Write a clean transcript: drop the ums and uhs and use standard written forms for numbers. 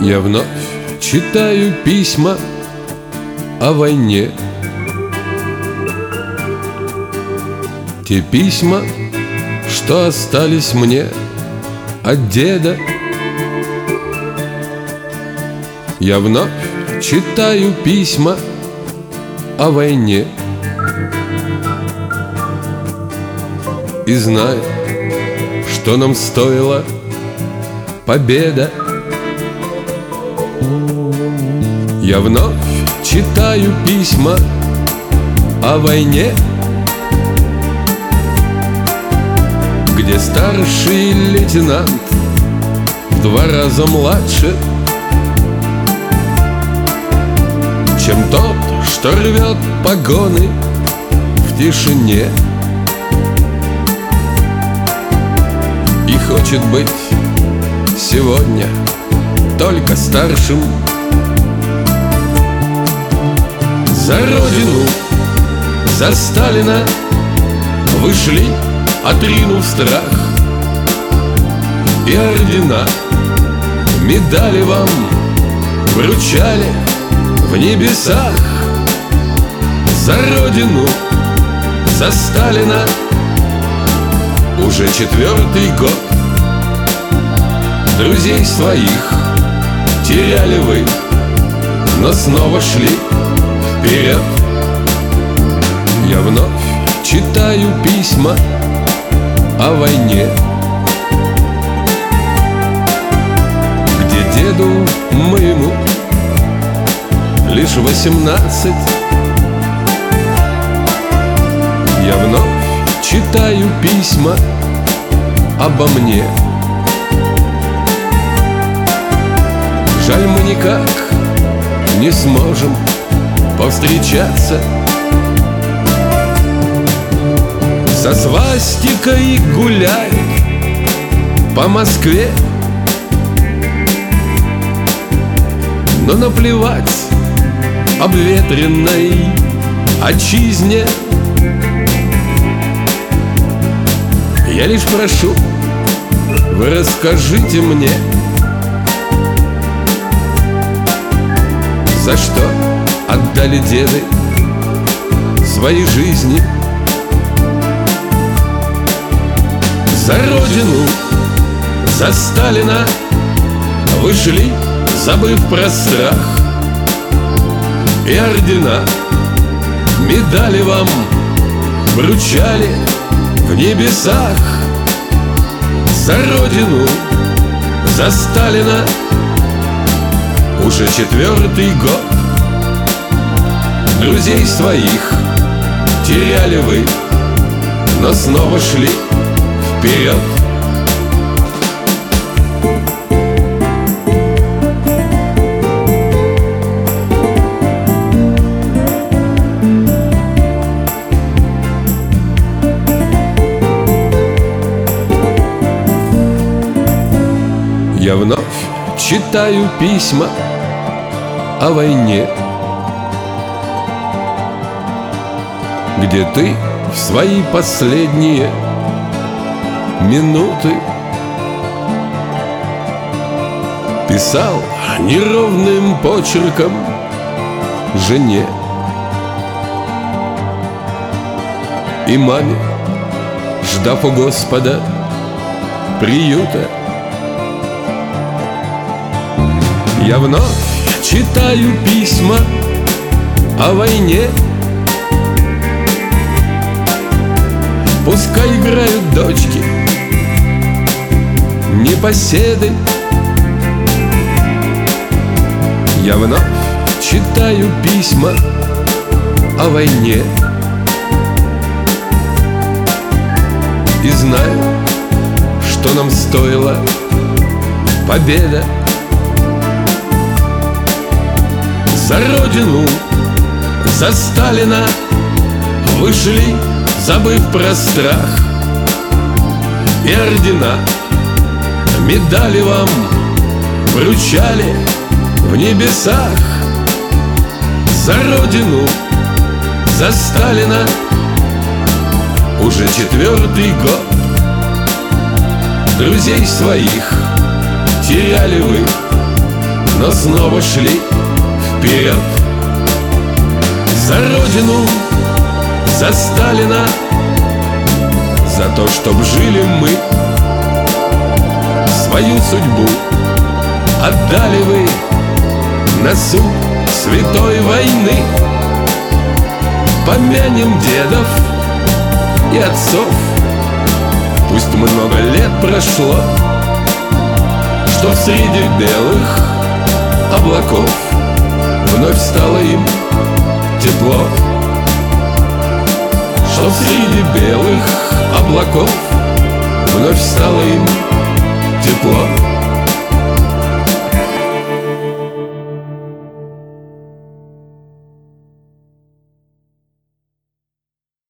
Я вновь читаю письма о войне. Те письма, что остались мне от деда. Я вновь читаю письма о войне и знаю, что нам стоила победа. Я вновь читаю письма о войне, где старший лейтенант в 2 раза младше, чем тот, что рвет погоны в тишине и хочет быть сегодня только старшим. За Родину, за Сталина вы шли, отринув страх, и ордена, медали вам вручали в небесах. За Родину, за Сталина уже 4-й год. Друзей своих теряли вы, но снова шли вперед. Я вновь читаю письма о войне, где деду моему лишь 18. Я вновь читаю письма обо мне. Жаль, мы никак не сможем повстречаться. Со свастикой гуляй по Москве, но наплевать обветренной отчизне. Я лишь прошу, вы расскажите мне, за что отдали деды свои жизни. За Родину, за Сталина вы шли, забыв про страх, и ордена, медали вам вручали в небесах. За Родину, за Сталина уже 4-й год. Друзей своих теряли вы, но снова шли вперед. Я вновь читаю письма о войне, где ты в свои последние минуты писал неровным почерком жене и маме, ждав у Господа приюта. Я вновь читаю письма о войне, пускай играют дочки непоседы. Я вновь читаю письма о войне и знаю, что нам стоила победа. За Родину, за Сталина вы шли, забыв про страх, и ордена, медали вам вручали в небесах. За Родину, за Сталина уже 4-й год. Друзей своих теряли вы, но снова шли вперед. За Родину, за Сталина, за то, чтоб жили мы. Свою судьбу отдали вы на суд святой войны. Помянем дедов и отцов, пусть много лет прошло, чтоб среди белых облаков вновь стало им тепло. Чтоб среди белых облаков вновь стало им тепло.